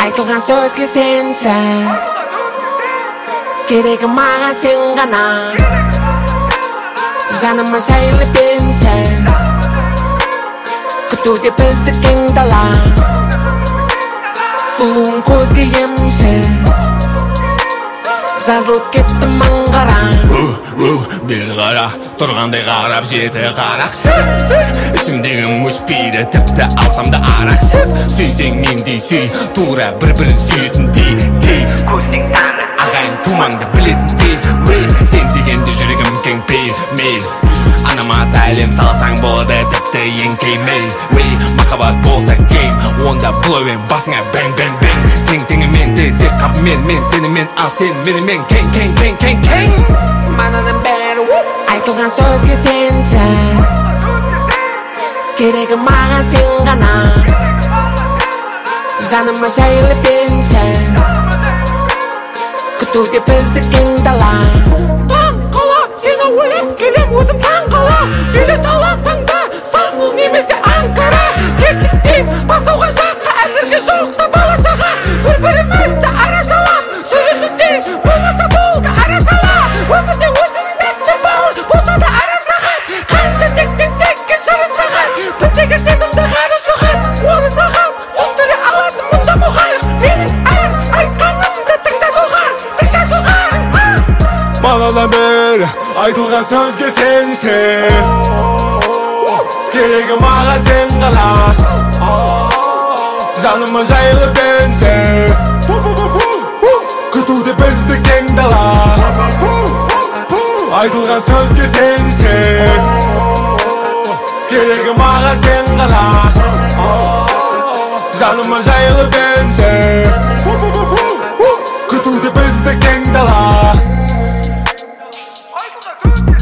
айтылған сөзге сенші, керегі маған сен ғана. Жаныма жайлы пенші, күтуде бізді кең дала. Сұлуың көзге емші, жазылып кетті маңғара. Бері қара, тұрғандай қарап жеті қарақшы. Ішімдегі өшпейді, тіпті алсам да арақшы. Сүйсең мендей сүй, тура бір-бірін сүйетіндей. Көзсең таңы, ағайын тумаңды білетіндей. Сен дегенде жүрегім кең пейіл. Анама сәлем салсаң болады тіпті еңкеймей. Махаббат болса кейм, онда блоуэн басыңа бәң-бәң-бәң. Тең-теңімен тезек қапымен, мен сенімен, ал сен менімен кең. Манадан бәрі айтылған сөзге сенші, керегі маған сен ғана. Жаныма жайлы пенші, күтуде бізді кең дала. Таң қала, сені ойлап келем өзім таң қала. Билет алам таңда, Стамбул немесе Анкара. Кеттік дейм, басуға жаққа, әзірге жоқта бала-шаға. Бір-бірімізді арашалап, жүретіндей болмаса болды арашала. Өмірде өзінің тәтті бауыр болса да арашаған. Қанша тектен текке жарашаған, біздегі сезімді ғана шығар. Оны саған түсіндіре алатын мұнда мұғалім. Менің әр айтқанымды тыңда жоғар. Манадан бері айтылған сөзге сенші, керегі маған сен ғана. Жаныма жайлы пенші, күтуде бізді кең дала. Айтылған сөзге сенші, керегі маған сен ғана. Жаныма жайлы пенші, күтуде бізді кең дала.